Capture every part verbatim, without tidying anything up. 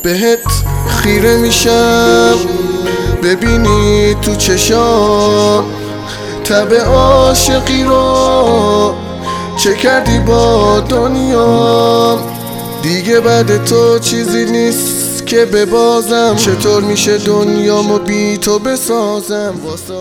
بهت خیره میشم ببینی تو چشام تب عاشقی رو چه کردی با دنیا. دیگه بعد تو چیزی نیست که ببازم. چطور میشه دنیامو بی تو بسازم.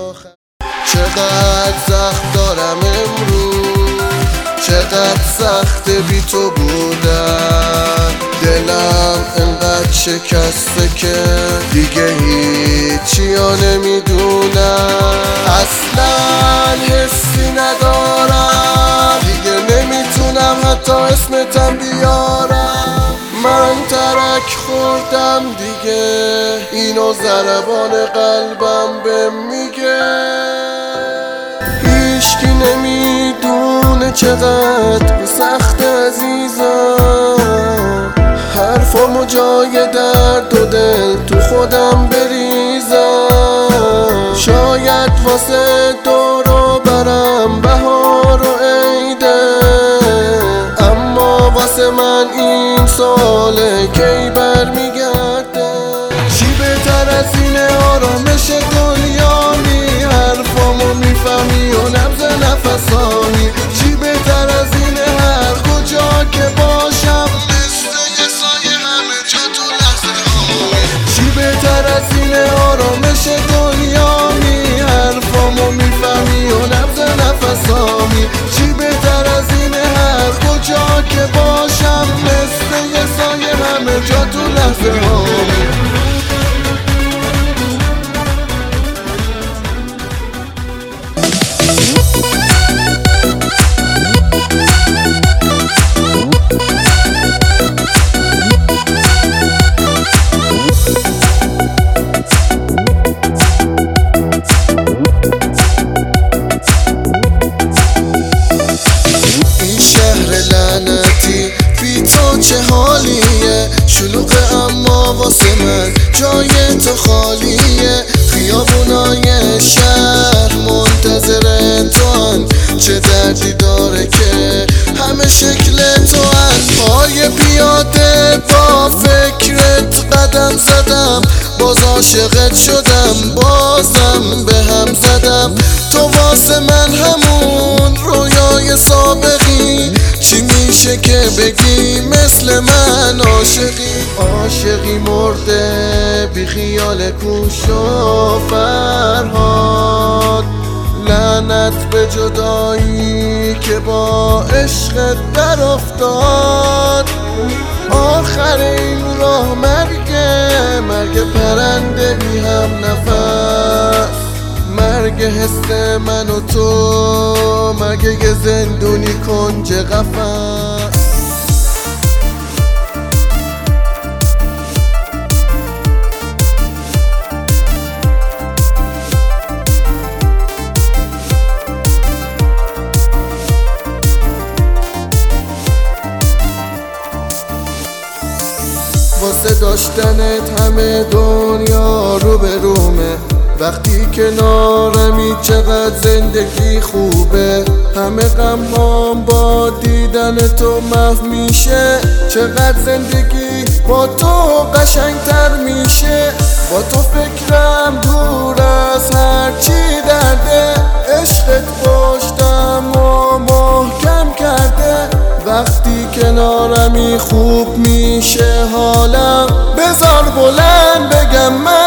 چقدر سخت دارم امروز، چقدر سخت بی تو بودن. دلم انقدر شکسته که دیگه هیچی ها نمیدونم. اصلا حسی ندارم دیگه، نمیتونم حتی اسمتم بیارم. من ترک خوردم دیگه، اینو ضربان قلبم بهم میگه. هیچکی نمیدونه چقدر سخت عزیزم. حرفامو جای درد و دل تو خودم بریزم. شاید واسه دورو برم بهار و عیده، اما واسه من این ساله کی برمیگرده. چی بهتر از این آرامش دنیایی؟ حرفامو میفهمی و نبض نفسانی. چی بهتر از این هر کجا که باشم مثل یه سایه همه جا تو لحظه هایی. چی بهتر از این آرامش دنیایی؟ حرفامو میفهمی و نبض نفسانی. چی بهتر از این هر کجا که باشم مثل یه سایه همه جا تو لحظه هایی. چه حالیه شلوغه اما واسه من جای تو خالیه. خیابونای شهر منتظر تو هن، چه دردی داره که همه شکل تو هن. پای پیاده با فکرت قدم زدم، باز عاشقت شدم، بازم به هم زدم. تو واسه من همون رویای سابقی. چی میشه که بگی مثل من عاشقی؟ عاشقی مرده بی خیال کوش و فرهاد. لعنت به جدایی که با عشقت در افتاد. آخر این راه مرگه، مرگ پرنده بی هم نفس. مرگ حس من و تو، مرگ یه زندونی کنج قفس. واسه داشتنت همه دنیا رو به رومه. وقتی کنارمی چقدر زندگی خوبه. همه غمام با دیدن تو محو میشه. چقدر زندگی با تو قشنگتر میشه. با تو فکرم دور از هرچی درده. عشقت پشتم و محکم کرده. وقتی کنارمی خوب میشه حالم. بذار بلند بگم من